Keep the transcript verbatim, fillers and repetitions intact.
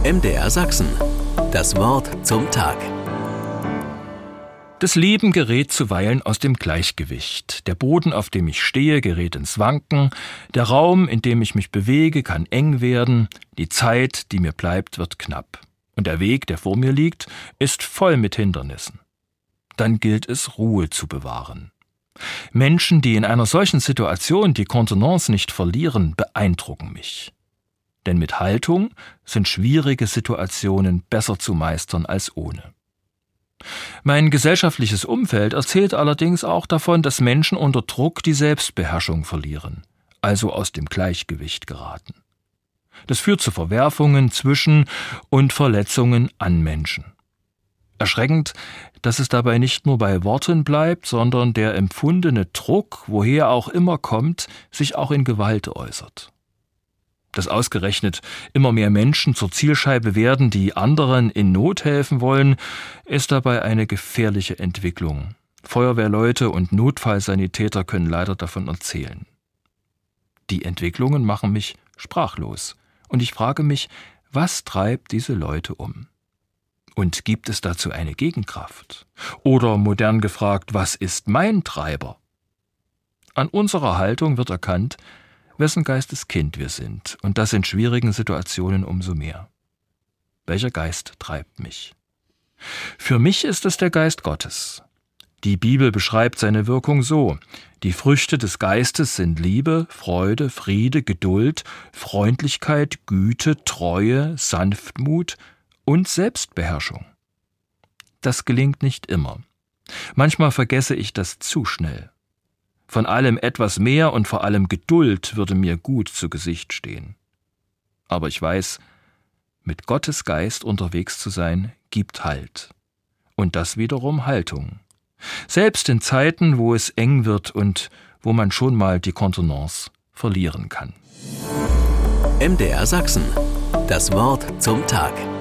M D R Sachsen. Das Wort zum Tag. Das Leben gerät zuweilen aus dem Gleichgewicht. Der Boden, auf dem ich stehe, gerät ins Wanken. Der Raum, in dem ich mich bewege, kann eng werden. Die Zeit, die mir bleibt, wird knapp. Und der Weg, der vor mir liegt, ist voll mit Hindernissen. Dann gilt es, Ruhe zu bewahren. Menschen, die in einer solchen Situation die Kontenance nicht verlieren, beeindrucken mich. Denn mit Haltung sind schwierige Situationen besser zu meistern als ohne. Mein gesellschaftliches Umfeld erzählt allerdings auch davon, dass Menschen unter Druck die Selbstbeherrschung verlieren, also aus dem Gleichgewicht geraten. Das führt zu Verwerfungen zwischen und Verletzungen an Menschen. Erschreckend, dass es dabei nicht nur bei Worten bleibt, sondern der empfundene Druck, woher auch immer kommt, sich auch in Gewalt äußert. Dass ausgerechnet immer mehr Menschen zur Zielscheibe werden, die anderen in Not helfen wollen, ist dabei eine gefährliche Entwicklung. Feuerwehrleute und Notfallsanitäter können leider davon erzählen. Die Entwicklungen machen mich sprachlos und ich frage mich, was treibt diese Leute um? Und gibt es dazu eine Gegenkraft? Oder modern gefragt, was ist mein Treiber? An unserer Haltung wird erkannt, wessen Geistes Kind wir sind, und das in schwierigen Situationen umso mehr. Welcher Geist treibt mich? Für mich ist es der Geist Gottes. Die Bibel beschreibt seine Wirkung so: Die Früchte des Geistes sind Liebe, Freude, Friede, Geduld, Freundlichkeit, Güte, Treue, Sanftmut und Selbstbeherrschung. Das gelingt nicht immer. Manchmal vergesse ich das zu schnell. Von allem etwas mehr und vor allem Geduld würde mir gut zu Gesicht stehen. Aber ich weiß, mit Gottes Geist unterwegs zu sein, gibt Halt. Und das wiederum Haltung. Selbst in Zeiten, wo es eng wird und wo man schon mal die Kontenance verlieren kann. M D R Sachsen. Das Wort zum Tag.